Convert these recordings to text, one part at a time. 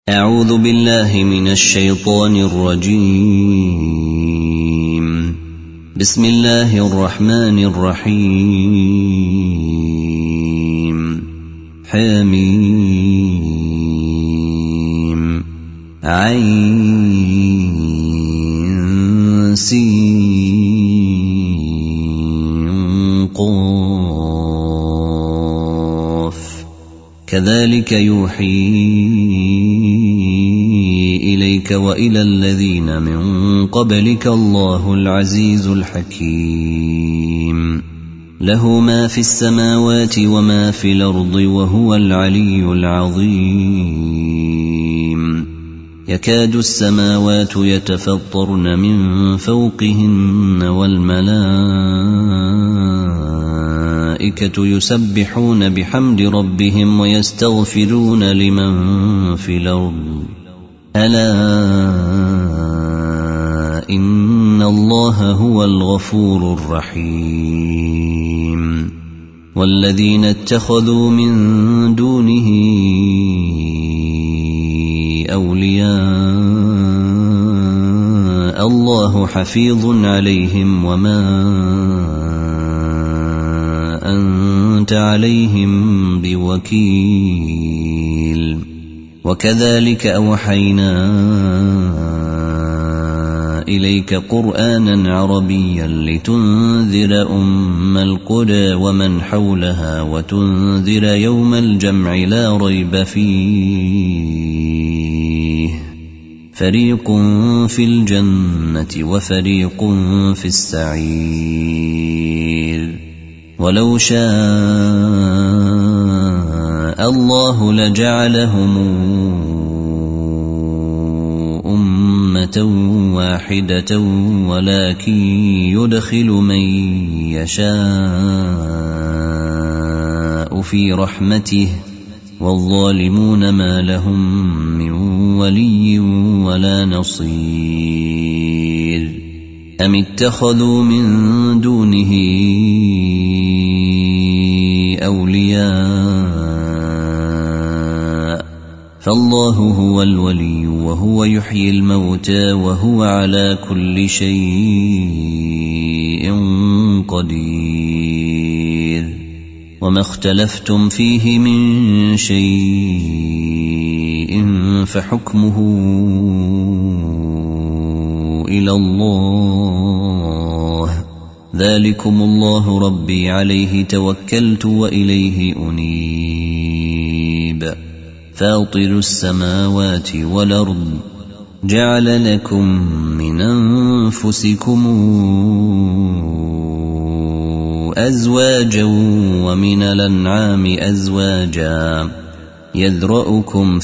أعوذ بالله من الشيطان الرجيم. بسم الله الرحمن الرحيم. حميم عين سين قاف كذلك يوحي إليك وإلى الذين من قبلك الله العزيز الحكيم. له ما في السماوات وما في الأرض وهو العلي العظيم. يكاد السماوات يتفطرن من فوقهن والملائكة يسبحون بحمد ربهم ويستغفرون لمن في الأرض ألا إن الله هو الغفور الرحيم. والذين اتخذوا من دونه أولياء الله حفيظ عليهم وما أنت عليهم بوكيل. وكذلك أوحينا إليك قرآنا عربيا لتنذر أم القرى ومن حولها وتنذر يوم الجمع لا ريب فيه فريق في الجنة وفريق في السعير. ولو شاء الله لجعلهم أمة واحدة ولكن يدخل من يشاء في رحمته والظالمون ما لهم من ولي ولا نصير. أم اتخذوا من دونه أولياء فالله هو الولي وهو يحيي الموتى وهو على كل شيء قدير. وما اختلفتم فيه من شيء فحكمه إلى الله ذلكم الله ربي عليه توكلت وإليه أنيب. فاطر السماوات والأرض جعل لكم من أنفسكم أزواجا ومن الأنعام أزواجا يذرأكم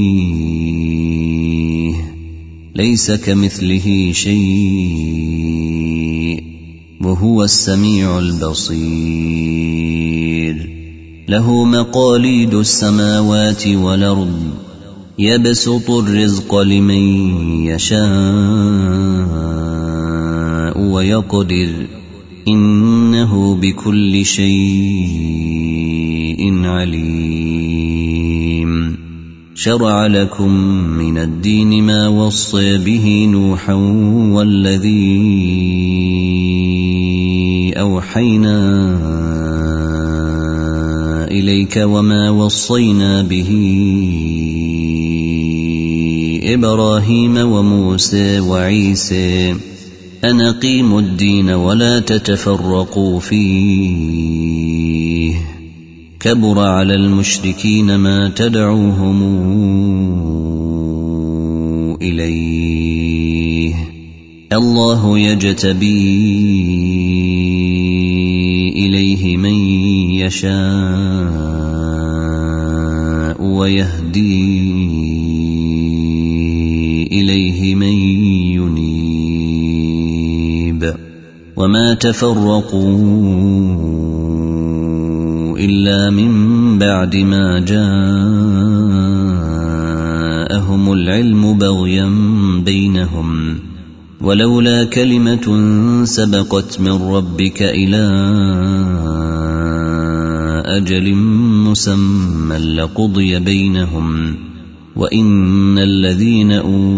فيه ليس كمثله شيء وهو السميع البصير. له مقاليد السماوات والأرض يبسط الرزق لمن يشاء ويقدر إنه بكل شيء عليم. شرع لكم من الدين ما وصى به نوحا والذي أوحينا إليك وما وصينا به إبراهيم وموسى وعيسى أن أقيموا الدين ولا تتفرقوا فيه كبر على المشركين ما تدعوهم إليه. الله يجتبي إليه من يشاء ويهدي إليه من ينيب. وما تفرقوا إلا من بعد ما جاءهم العلم بغيا بينهم ولولا كلمة سبقت من ربك إلى أجل مسمى لقضي بينهم وإن الذين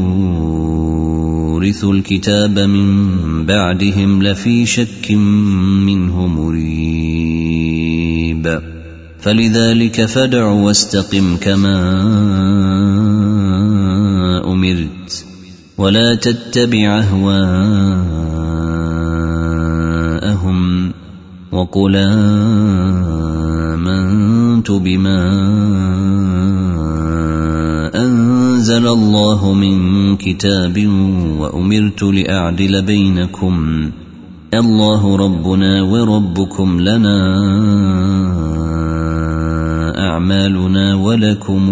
أورثوا الكتاب من بعدهم لفي شك منه مريب فلذلك فادع واستقم كما أمرت ولا تتبع أهواءهم وقل آمنت بما أنزل الله من كتاب وأمرت لأعدل بينكم الله ربنا وربكم لنا أعمالنا ولكم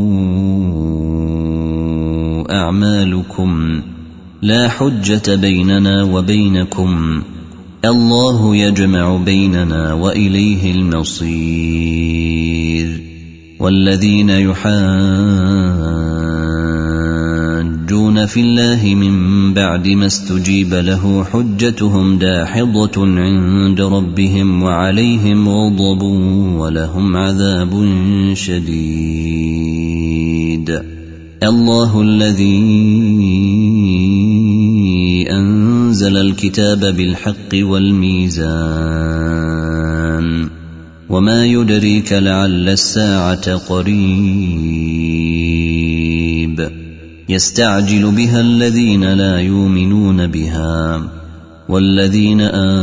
أعمالكم لا حجة بيننا وبينكم الله يجمع بيننا وإليه المصير والذين يحاجون في الله من بعد ما استجيب له حجتهم داحضة عند ربهم وعليهم غضب ولهم عذاب شديد الله الذي أنزل الكتاب بالحق والميزان وما يدريك لعل الساعة قريب يستعجل بها الذين لا يؤمنون بها والذين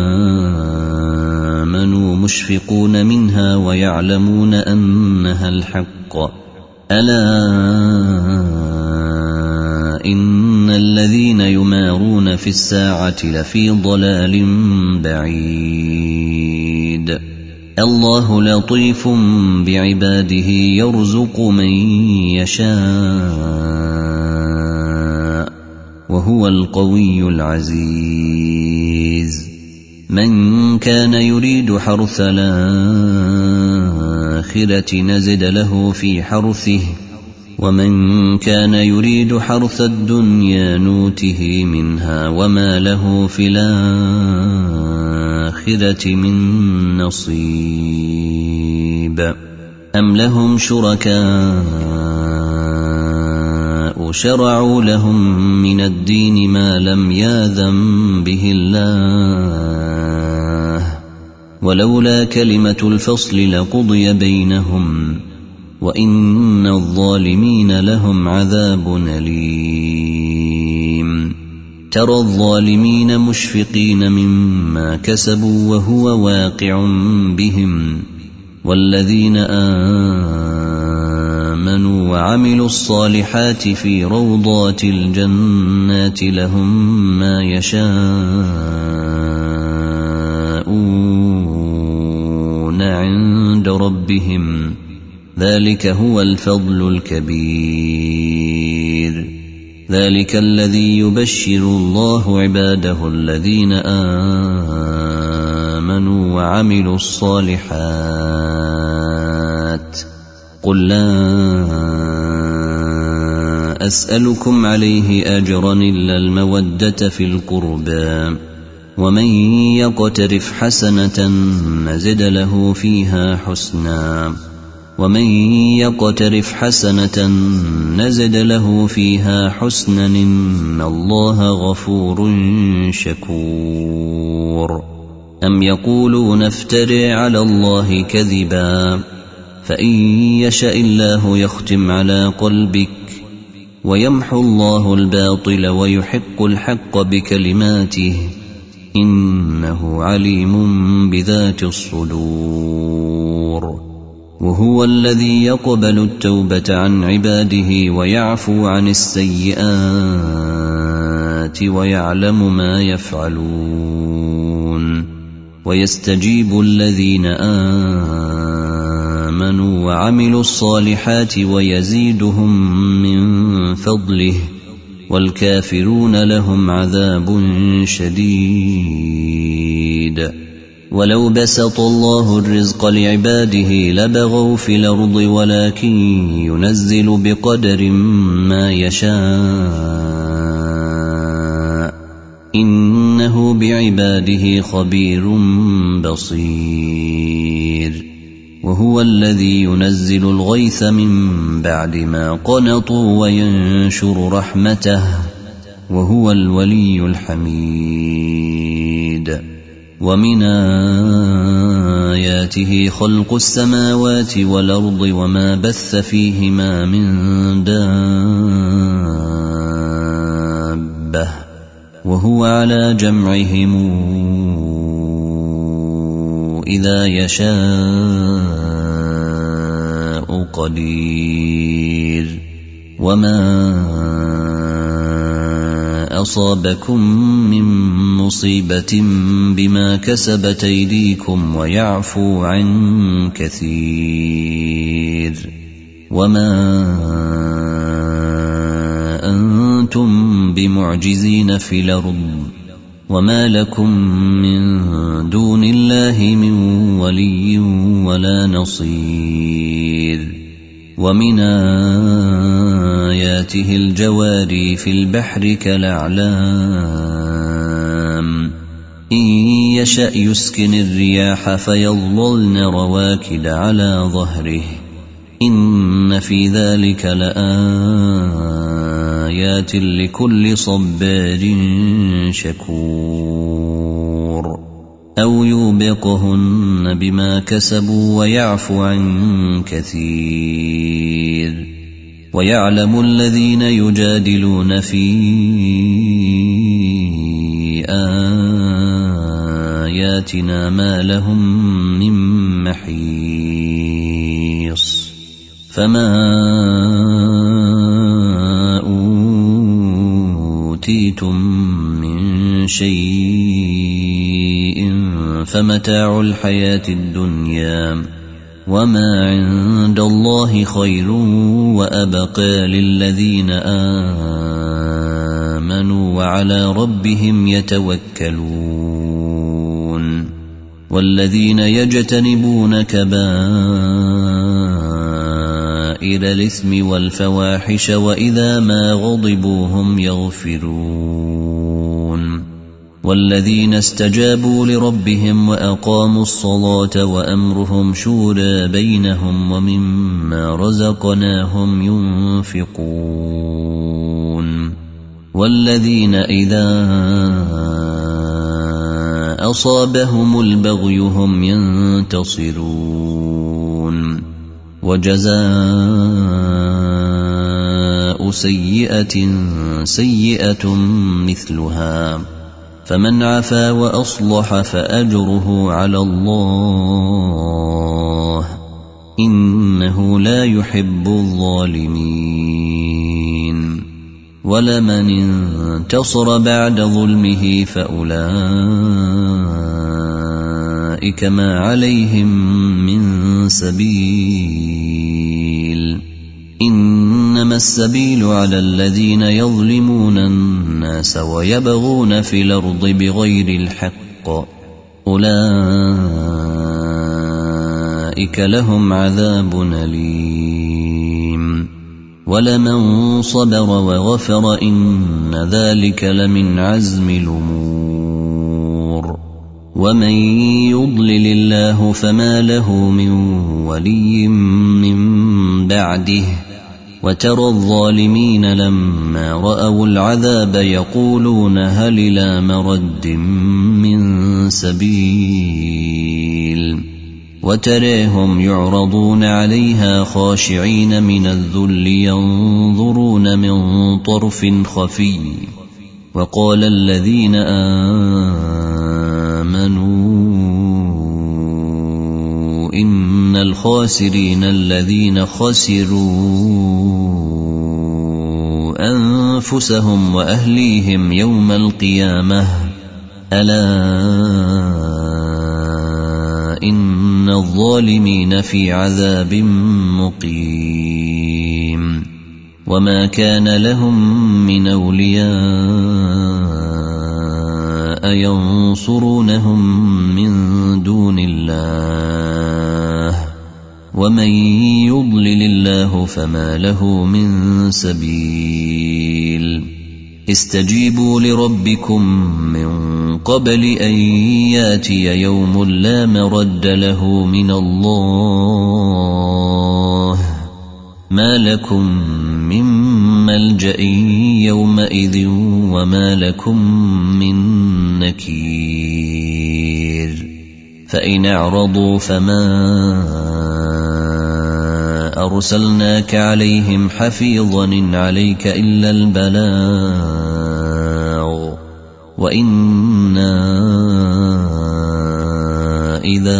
آمنوا مشفقون منها ويعلمون أنها الحق ألا إن الذين يمارون في الساعة لفي ضلال بعيد الله لطيف بعباده يرزق من يشاء وهو القوي العزيز من كان يريد حرث الآخرة نزد له في حرثه ومن كان يريد حرث الدنيا نوته منها وما له في الآخرة من نصيب أم لهم شركاء شرعوا لهم من الدين ما لم يأذن به الله ولولا كلمة الفصل لقضي بينهم وإن الظالمين لهم عذاب أليم ترى الظالمين مشفقين مما كسبوا وهو واقع بهم والذين آمنوا وعملوا الصالحات في روضات الجنات لهم ما يشاءون عند ربهم ذلك هو الفضل الكبير ذلك الذي يبشر الله عباده الذين آمنوا وعملوا الصالحات قل لا أسألكم عليه أجرا إلا المودة في القربى ومن يقترف حسنة نزد له فيها حسنا ومن يقترف حسنة نزد له فيها حسنا إن الله غفور شكور أم يقولون افتري على الله كذبا فإن يشاء الله يختم على قلبك ويمحو الله الباطل ويحق الحق بكلماته إنه عليم بذات الصدور وهو الذي يقبل التوبة عن عباده ويعفو عن السيئات ويعلم ما يفعلون ويستجيب الذين آمنوا وعملوا الصالحات ويزيدهم من فضله والكافرون لهم عذاب شديد ولو بسط الله الرزق لعباده لبغوا في الأرض ولكن ينزل بقدر ما يشاء إنه بعباده خبير بصير وهو الذي ينزل الغيث من بعد ما قنطوا وينشر رحمته وهو الولي الحميد. ومن آياته خلق السماوات والأرض وما بث فيهما من دابة وهو على جمعهم إذا يشاء قدير. وما أصابكم من مصيبة بما كسبت أيديكم ويعفو عن كثير. وما أنتم بمعجزين في الأرض وما لكم من دون الله من ولي ولا نصير. ومن آياته الجواري في البحر كالأعلام إن يشأ يسكن الرياح فيظللن رواكد على ظهره إن في ذلك لآيات لكل صبار شكور. أو يوبقهن بما كسبوا ويعفو عن كثير. ويعلم الذين يجادلون في آياتنا ما لهم من محيص. فما أوتيتم من شيء فمتاع الحياة الدنيا وما عند الله خير وأبقى للذين آمنوا وعلى ربهم يتوكلون. والذين يجتنبون كبائر الإثم والفواحش وإذا ما غضبوا هم يغفرون. والذين استجابوا لربهم وأقاموا الصلاة وأمرهم شورى بينهم ومما رزقناهم ينفقون. والذين إذا أصابهم البغي هم ينتصرون. وجزاء سيئة سيئة مثلها فمن عفا وأصلح فأجره على الله إنه لا يحب الظالمين. ولمن انتصر بعد ظلمه فأولئك ما عليهم من سبيل إنما السبيل على الذين يظلمون الناس ويبغون في الأرض بغير الحق أولئك لهم عذاب أليم. ولمن صبر وغفر إن ذلك لمن عزم الأمور. ومن يضلل الله فما له من ولي من بعده وترى الظالمين لما رأوا العذاب يقولون هل إلى مرد من سبيل وتريهم يعرضون عليها خاشعين من الذل ينظرون من طرف خفي. وقال الذين آمنوا إن الخاسرين الذين خسروا أنفسهم وأهليهم يوم القيامة ألا إن الظالمين في عذاب مقيم. وما كان لهم من أولياء ينصرونهم من دون الله ومن يضلل الله فما له من سبيل. استجيبوا لربكم من قبل أن ياتي يوم لا مرد له من الله ما لكم من ملجأ يومئذ وما لكم من نكير فإن أعرضوا فما أرسلناك عليهم حفيظا عليك إلا البلاغ وإنا إذا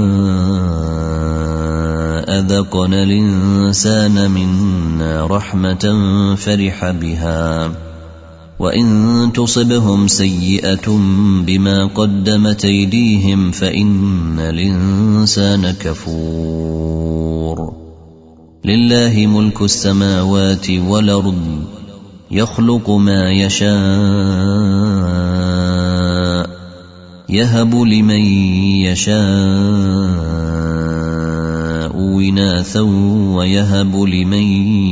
أذقنا الإنسان منا رحمة فرح بها وإن تصبهم سيئة بما قدمت أيديهم فإن الإنسان كفور لله ملك السماوات والأرض يخلق ما يشاء يهب لمن يشاء إناثا ويهب لمن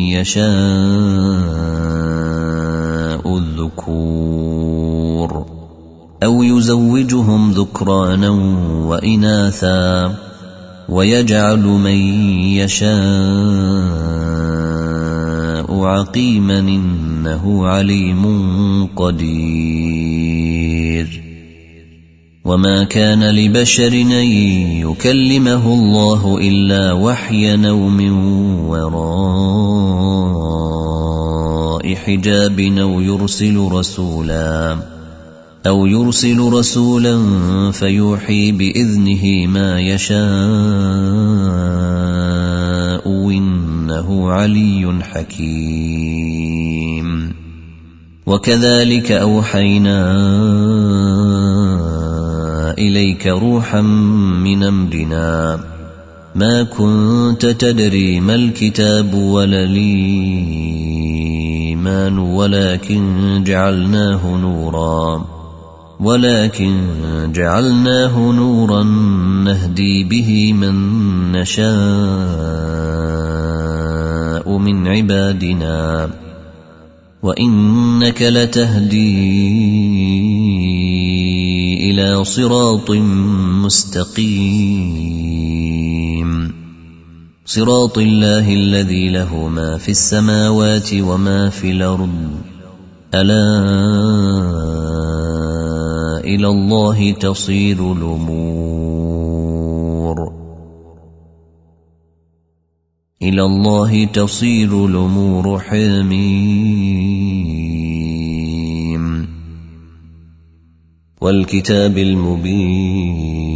يشاء الذكور أو يزوجهم ذكرانا وإناثا ويجعل من يشاء عقيما إنه عليم قدير وما كان لبشر أن يكلمه الله إلا وحيا أو من وراء حجاب أو يرسل رسولا فيوحي بإذنه ما يشاء إنه علي حكيم وكذلك أوحينا إليك روحا من أمرنا ما كنت تدري ما الكتاب ولا الإيمان ولكن جعلناه نورا نهدي به من نشاء من عبادنا وإنك لتهدي إلى صراط مستقيم صراط الله الذي له ما في السماوات وما في الأرض ألا إلى الله تصير الأمور حميم والكتاب المبين